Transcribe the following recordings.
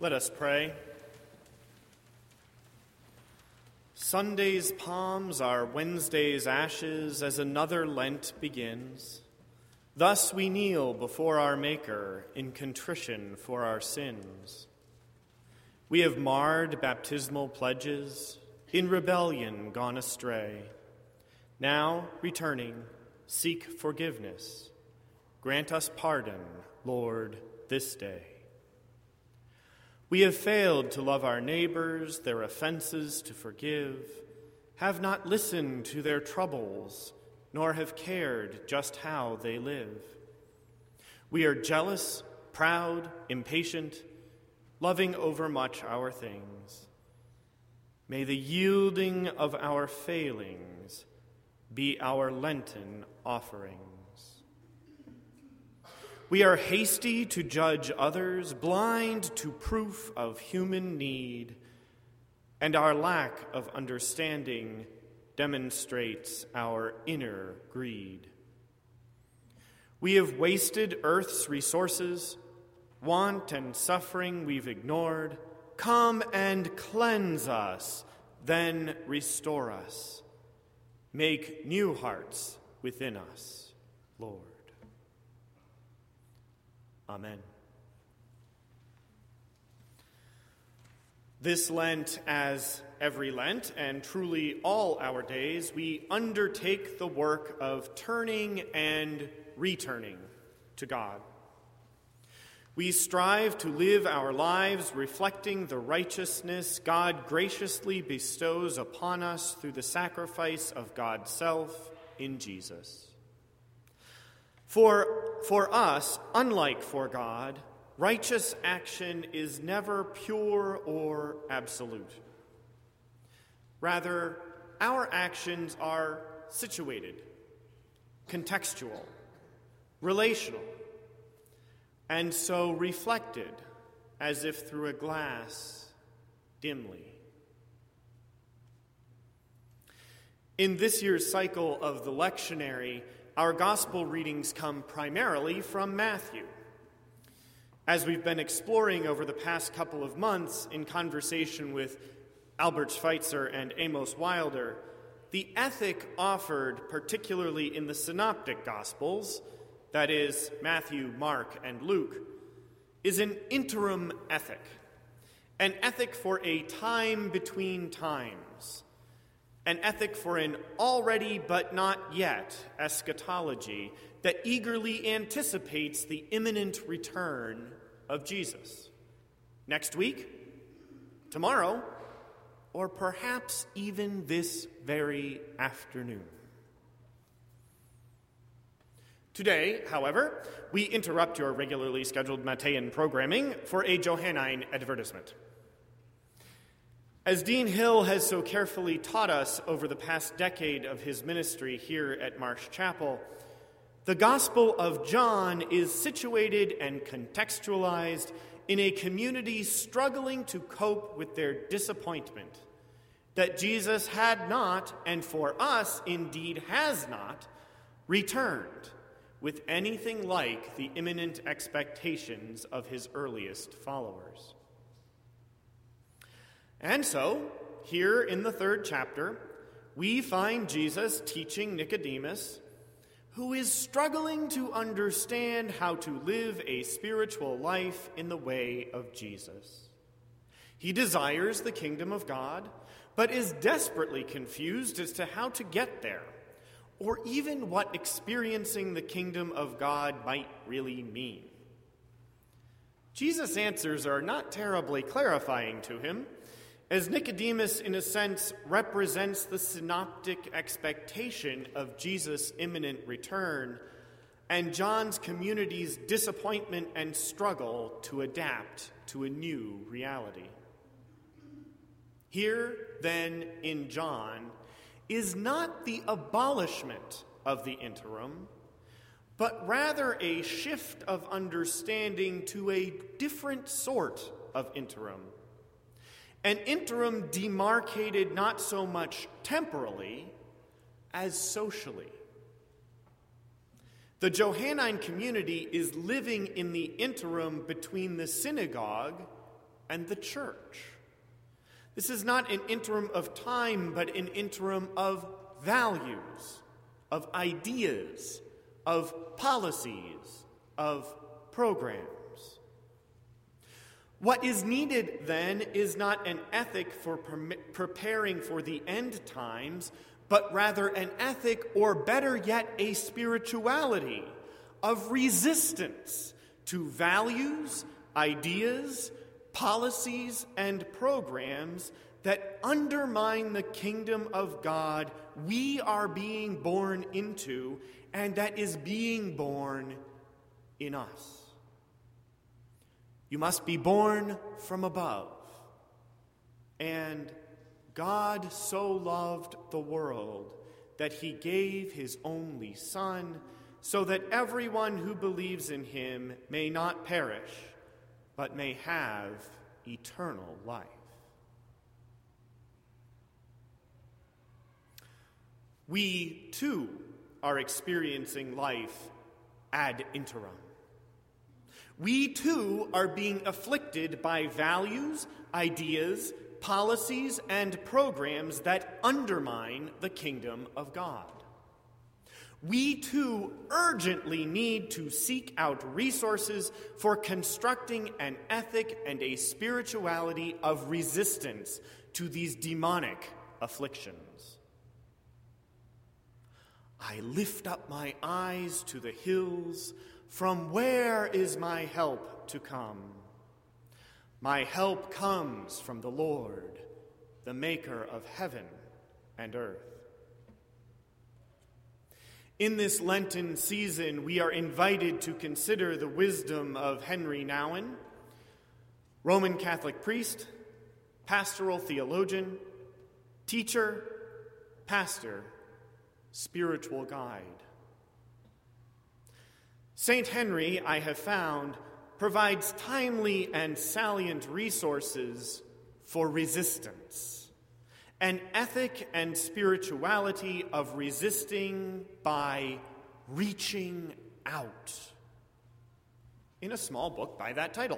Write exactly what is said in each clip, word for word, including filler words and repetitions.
Let us pray. Sunday's palms are Wednesday's ashes as another Lent begins. Thus we kneel before our Maker in contrition for our sins. We have marred baptismal pledges, in rebellion gone astray. Now, returning, seek forgiveness. Grant us pardon, Lord, this day. We have failed to love our neighbors, their offenses to forgive, have not listened to their troubles, nor have cared just how they live. We are jealous, proud, impatient, loving overmuch our things. May the yielding of our failings be our Lenten offerings. We are hasty to judge others, blind to proof of human need, and our lack of understanding demonstrates our inner greed. We have wasted earth's resources, want and suffering we've ignored. Come and cleanse us, then restore us. Make new hearts within us, Lord. Amen. This Lent, as every Lent, and truly all our days, we undertake the work of turning and returning to God. We strive to live our lives reflecting the righteousness God graciously bestows upon us through the sacrifice of God's self in Jesus. For, for us, unlike for God, righteous action is never pure or absolute. Rather, our actions are situated, contextual, relational, and so reflected as if through a glass dimly. In this year's cycle of the lectionary, our gospel readings come primarily from Matthew. As we've been exploring over the past couple of months in conversation with Albert Schweitzer and Amos Wilder, the ethic offered, particularly in the synoptic gospels, that is, Matthew, Mark, and Luke, is an interim ethic, an ethic for a time between times, an ethic for an already but not yet eschatology that eagerly anticipates the imminent return of Jesus. Next week, tomorrow, or perhaps even this very afternoon. Today, however, we interrupt your regularly scheduled Mattean programming for a Johannine advertisement. As Dean Hill has so carefully taught us over the past decade of his ministry here at Marsh Chapel, the Gospel of John is situated and contextualized in a community struggling to cope with their disappointment that Jesus had not, and for us indeed has not, returned with anything like the imminent expectations of his earliest followers. And so, here in the third chapter, we find Jesus teaching Nicodemus, who is struggling to understand how to live a spiritual life in the way of Jesus. He desires the kingdom of God, but is desperately confused as to how to get there, or even what experiencing the kingdom of God might really mean. Jesus' answers are not terribly clarifying to him, as Nicodemus, in a sense, represents the synoptic expectation of Jesus' imminent return and John's community's disappointment and struggle to adapt to a new reality. Here, then, in John, is not the abolishment of the interim, but rather a shift of understanding to a different sort of interim. An interim demarcated not so much temporally as socially. The Johannine community is living in the interim between the synagogue and the church. This is not an interim of time, but an interim of values, of ideas, of policies, of programs. What is needed, then, is not an ethic for pre- preparing for the end times, but rather an ethic, or better yet, a spirituality of resistance to values, ideas, policies, and programs that undermine the kingdom of God we are being born into and that is being born in us. You must be born from above. And God so loved the world that he gave his only Son, so that everyone who believes in him may not perish, but may have eternal life. We, too, are experiencing life ad interim. We, too, are being afflicted by values, ideas, policies, and programs that undermine the kingdom of God. We, too, urgently need to seek out resources for constructing an ethic and a spirituality of resistance to these demonic afflictions. I lift up my eyes to the hills. From where is my help to come? My help comes from the Lord, the maker of heaven and earth. In this Lenten season, we are invited to consider the wisdom of Henry Nouwen, Roman Catholic priest, pastoral theologian, teacher, pastor, spiritual guide. Saint Henry, I have found, provides timely and salient resources for resistance, an ethic and spirituality of resisting by reaching out, in a small book by that title.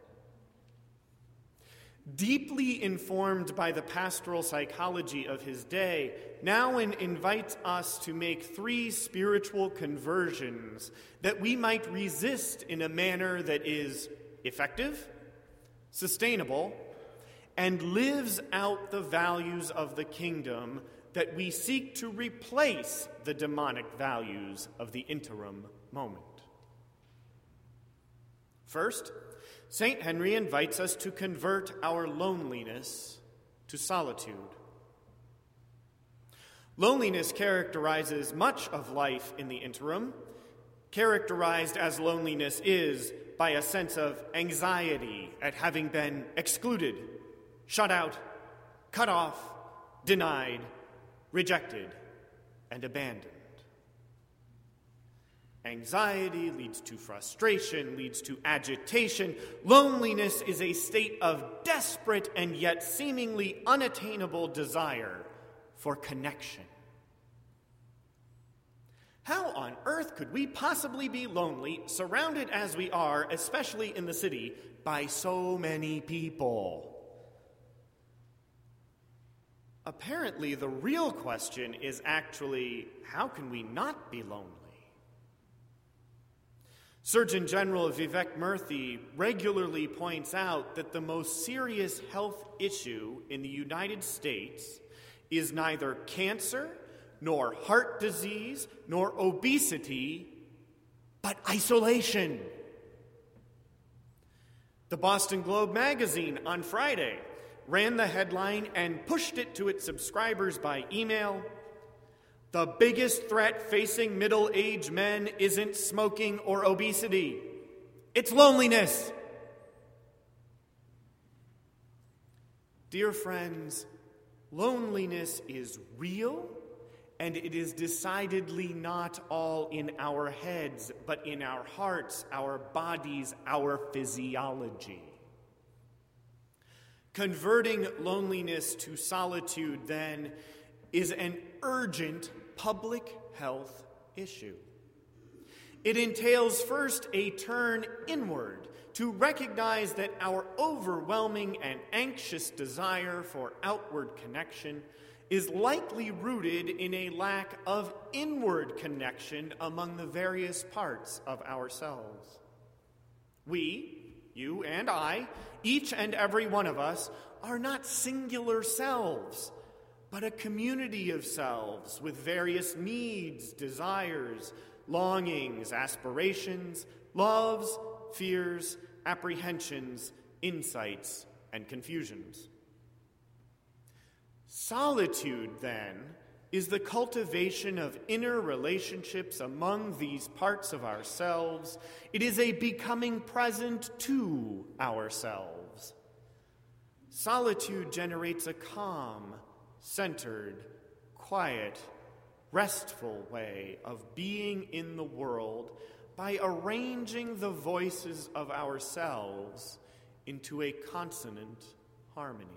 Deeply informed by the pastoral psychology of his day, Nouwen invites us to make three spiritual conversions that we might resist in a manner that is effective, sustainable, and lives out the values of the kingdom that we seek to replace the demonic values of the interim moment. First, Saint Henry invites us to convert our loneliness to solitude. Loneliness characterizes much of life in the interim, characterized as loneliness is by a sense of anxiety at having been excluded, shut out, cut off, denied, rejected, and abandoned. Anxiety leads to frustration, leads to agitation. Loneliness is a state of desperate and yet seemingly unattainable desire for connection. How on earth could we possibly be lonely, surrounded as we are, especially in the city, by so many people? Apparently, the real question is actually, how can we not be lonely? Surgeon General Vivek Murthy regularly points out that the most serious health issue in the United States is neither cancer, nor heart disease, nor obesity, but isolation. The Boston Globe magazine on Friday ran the headline and pushed it to its subscribers by email: "The biggest threat facing middle-aged men isn't smoking or obesity. It's loneliness." Dear friends, loneliness is real, and it is decidedly not all in our heads, but in our hearts, our bodies, our physiology. Converting loneliness to solitude, then, is an urgent public health issue. It entails first a turn inward to recognize that our overwhelming and anxious desire for outward connection is likely rooted in a lack of inward connection among the various parts of ourselves. We, you and I, each and every one of us, are not singular selves, but a community of selves with various needs, desires, longings, aspirations, loves, fears, apprehensions, insights, and confusions. Solitude, then, is the cultivation of inner relationships among these parts of ourselves. It is a becoming present to ourselves. Solitude generates a calm, centered, quiet, restful way of being in the world by arranging the voices of ourselves into a consonant harmony.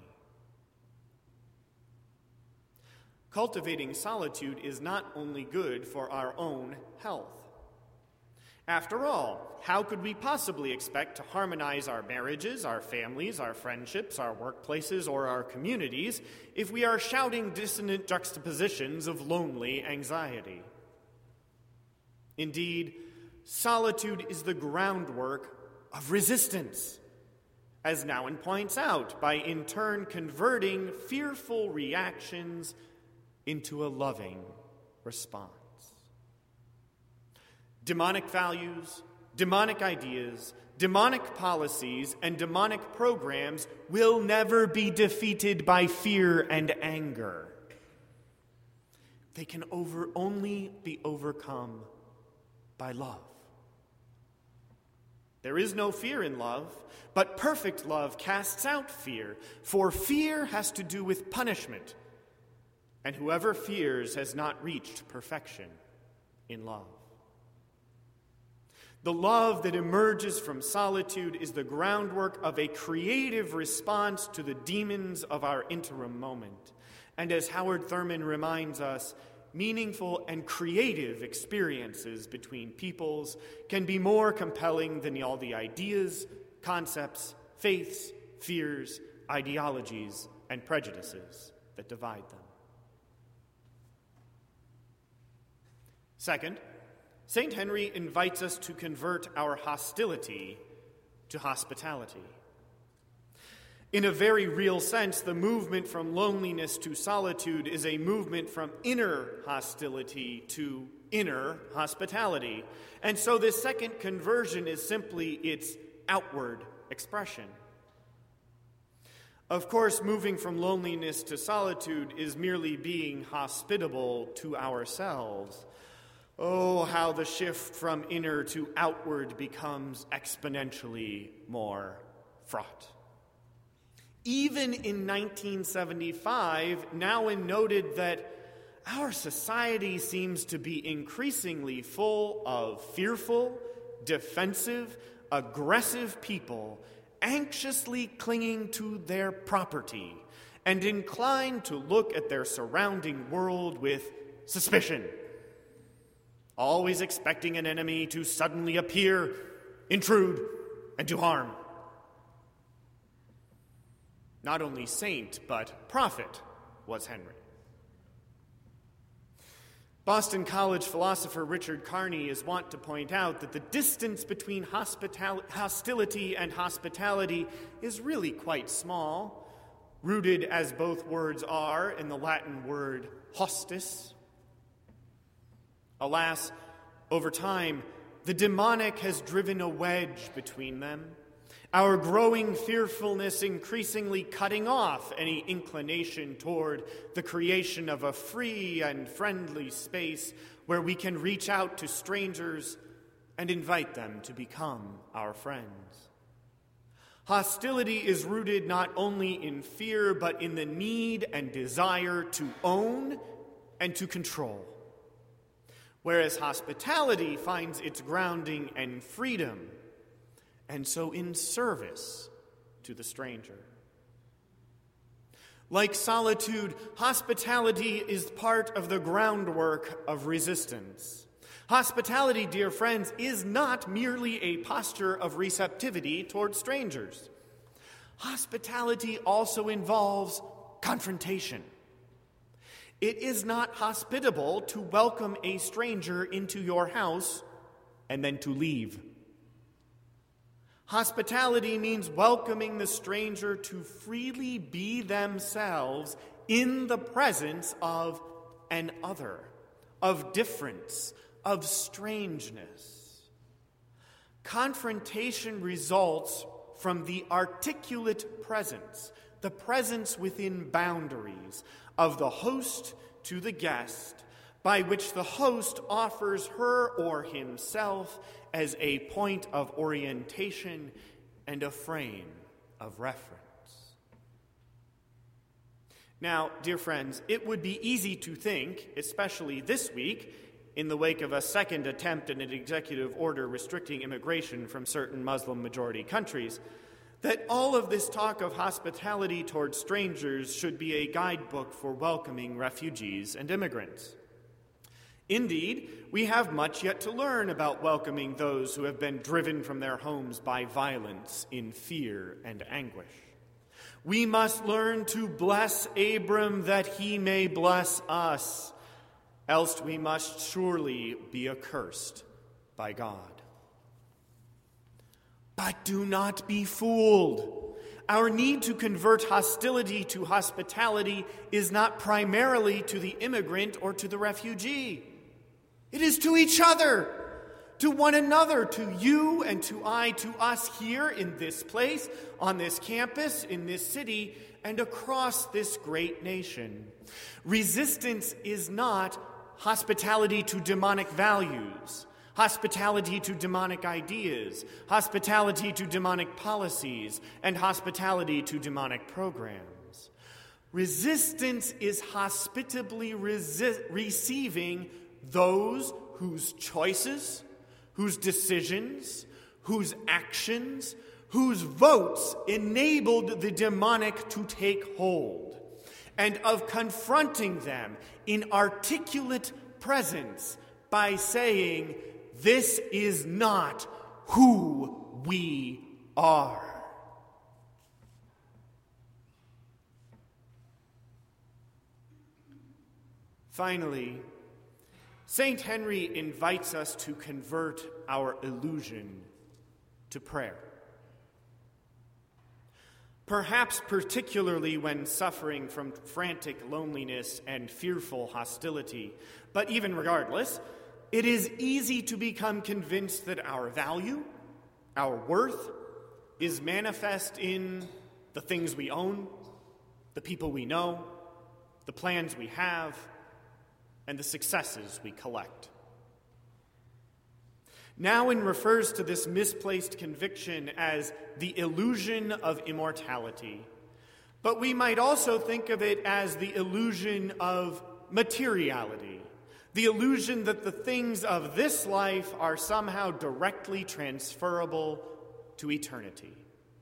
Cultivating solitude is not only good for our own health. After all, how could we possibly expect to harmonize our marriages, our families, our friendships, our workplaces, or our communities if we are shouting dissonant juxtapositions of lonely anxiety? Indeed, solitude is the groundwork of resistance, as Nouwen points out, by in turn converting fearful reactions into a loving response. Demonic values, demonic ideas, demonic policies, and demonic programs will never be defeated by fear and anger. They can over only be overcome by love. There is no fear in love, but perfect love casts out fear, for fear has to do with punishment, and whoever fears has not reached perfection in love. The love that emerges from solitude is the groundwork of a creative response to the demons of our interim moment. And as Howard Thurman reminds us, meaningful and creative experiences between peoples can be more compelling than all the ideas, concepts, faiths, fears, ideologies, and prejudices that divide them. Second, Saint Henry invites us to convert our hostility to hospitality. In a very real sense, the movement from loneliness to solitude is a movement from inner hostility to inner hospitality. And so this second conversion is simply its outward expression. Of course, moving from loneliness to solitude is merely being hospitable to ourselves. Oh, how the shift from inner to outward becomes exponentially more fraught. Even in nineteen seventy-five, Nouwen noted that our society seems to be increasingly full of fearful, defensive, aggressive people anxiously clinging to their property and inclined to look at their surrounding world with suspicion, always expecting an enemy to suddenly appear, intrude, and to harm. Not only saint, but prophet was Henry. Boston College philosopher Richard Carney is wont to point out that the distance between hospital- hostility and hospitality is really quite small, rooted as both words are in the Latin word hostis. Alas, over time, the demonic has driven a wedge between them, our growing fearfulness increasingly cutting off any inclination toward the creation of a free and friendly space where we can reach out to strangers and invite them to become our friends. Hostility is rooted not only in fear, but in the need and desire to own and to control. Whereas hospitality finds its grounding in freedom, and so in service to the stranger. Like solitude, hospitality is part of the groundwork of resistance. Hospitality, dear friends, is not merely a posture of receptivity toward strangers. Hospitality also involves confrontation. It is not hospitable to welcome a stranger into your house and then to leave. Hospitality means welcoming the stranger to freely be themselves in the presence of an other, of difference, of strangeness. Confrontation results from the articulate presence, the presence within boundaries of the host to the guest, by which the host offers her or himself as a point of orientation and a frame of reference. Now, dear friends, it would be easy to think, especially this week, in the wake of a second attempt at an executive order restricting immigration from certain Muslim-majority countries, that all of this talk of hospitality towards strangers should be a guidebook for welcoming refugees and immigrants. Indeed, we have much yet to learn about welcoming those who have been driven from their homes by violence in fear and anguish. We must learn to bless Abram that he may bless us, else we must surely be accursed by God. But do not be fooled. Our need to convert hostility to hospitality is not primarily to the immigrant or to the refugee. It is to each other, to one another, to you and to I, to us here in this place, on this campus, in this city, and across this great nation. Resistance is not hospitality to demonic values, hospitality to demonic ideas, hospitality to demonic policies, and hospitality to demonic programs. Resistance is hospitably resi- receiving those whose choices, whose decisions, whose actions, whose votes enabled the demonic to take hold, and of confronting them in articulate presence by saying, "This is not who we are." Finally, Saint Henry invites us to convert our illusion to prayer. Perhaps particularly when suffering from frantic loneliness and fearful hostility, but even regardless, it is easy to become convinced that our value, our worth, is manifest in the things we own, the people we know, the plans we have, and the successes we collect. Nowin refers to this misplaced conviction as the illusion of immortality, but we might also think of it as the illusion of materiality, the illusion that the things of this life are somehow directly transferable to eternity.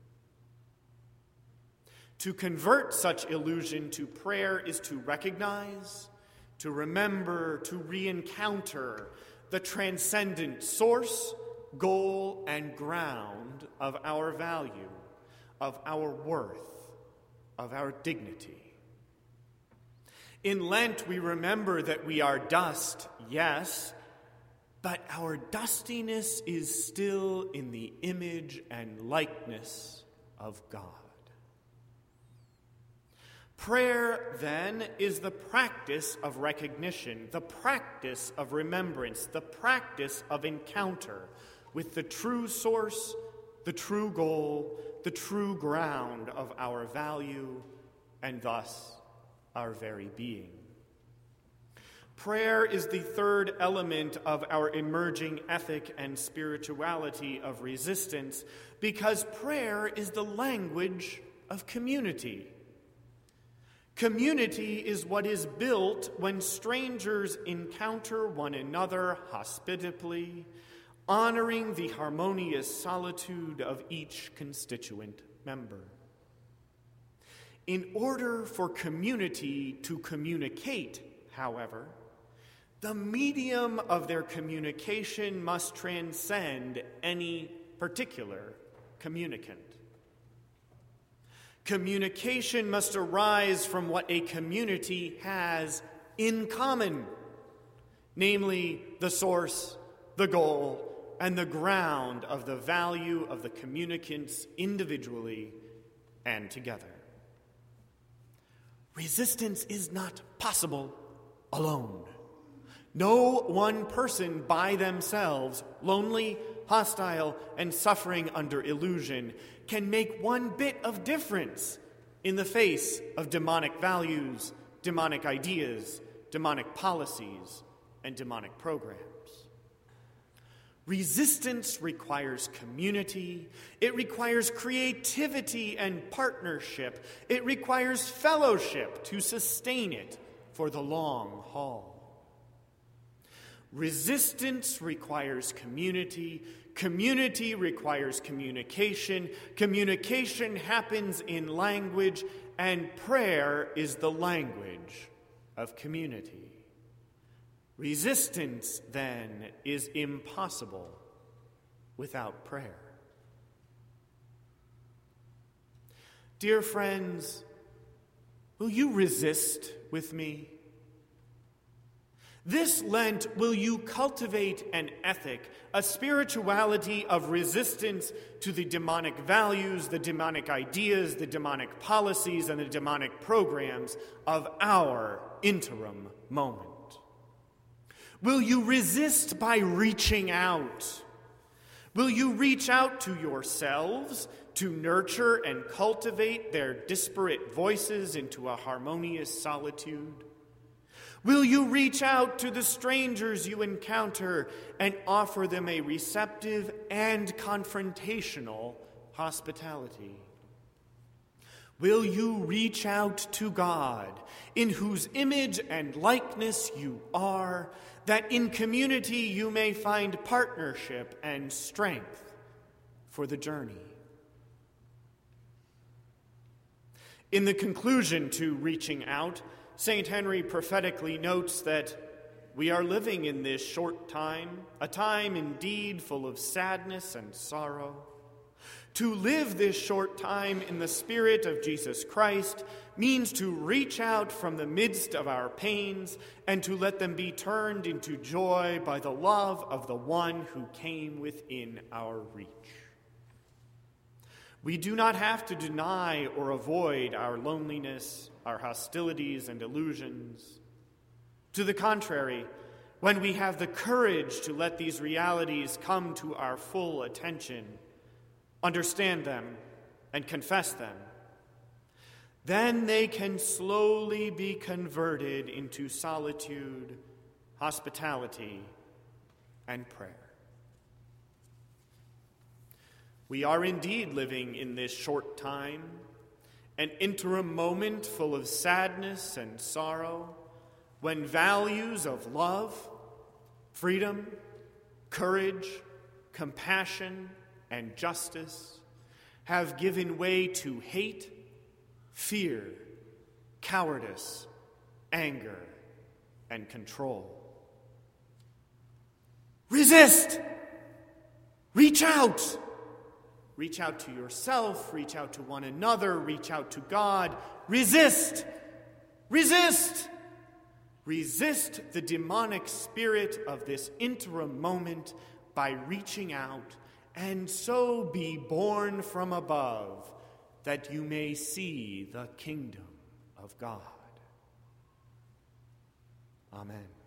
To convert such illusion to prayer is to recognize, to remember, to re-encounter the transcendent source, goal, and ground of our value, of our worth, of our dignity. In Lent, we remember that we are dust, yes, but our dustiness is still in the image and likeness of God. Prayer, then, is the practice of recognition, the practice of remembrance, the practice of encounter with the true source, the true goal, the true ground of our value, and thus our very being. Prayer is the third element of our emerging ethic and spirituality of resistance, because prayer is the language of community. Community is what is built when strangers encounter one another hospitably, honoring the harmonious solitude of each constituent member. In order for community to communicate, however, The medium of their communication must transcend any particular communicant. Communication must arise from what a community has in common, namely the source, the goal, and the ground of the value of the communicants individually and together. Resistance is not possible alone. No one person by themselves, lonely, hostile, and suffering under illusion, can make one bit of difference in the face of demonic values, demonic ideas, demonic policies, and demonic programs. Resistance requires community. It requires creativity and partnership. It requires fellowship to sustain it for the long haul. Resistance requires community. Community requires communication. Communication happens in language, and prayer is the language of community. Resistance, then, is impossible without prayer. Dear friends, will you resist with me? This Lent, will you cultivate an ethic, a spirituality of resistance to the demonic values, the demonic ideas, the demonic policies, and the demonic programs of our interim moment? Will you resist by reaching out? Will you reach out to yourselves to nurture and cultivate their disparate voices into a harmonious solitude? Will you reach out to the strangers you encounter and offer them a receptive and confrontational hospitality? Will you reach out to God, in whose image and likeness you are, that in community you may find partnership and strength for the journey? In the conclusion to Reaching Out, Saint Henry prophetically notes that we are living in this short time, a time indeed full of sadness and sorrow. To live this short time in the Spirit of Jesus Christ means to reach out from the midst of our pains and to let them be turned into joy by the love of the one who came within our reach. We do not have to deny or avoid our loneliness, our hostilities and illusions. To the contrary, when we have the courage to let these realities come to our full attention, understand them, and confess them, then they can slowly be converted into solitude, hospitality, and prayer. We are indeed living in this short time, an interim moment full of sadness and sorrow, when values of love, freedom, courage, compassion, and justice have given way to hate, fear, cowardice, anger, and control. Resist! Reach out! Reach out to yourself, reach out to one another, reach out to God. Resist! Resist! Resist the demonic spirit of this interim moment by reaching out, and so be born from above, that you may see the kingdom of God. Amen.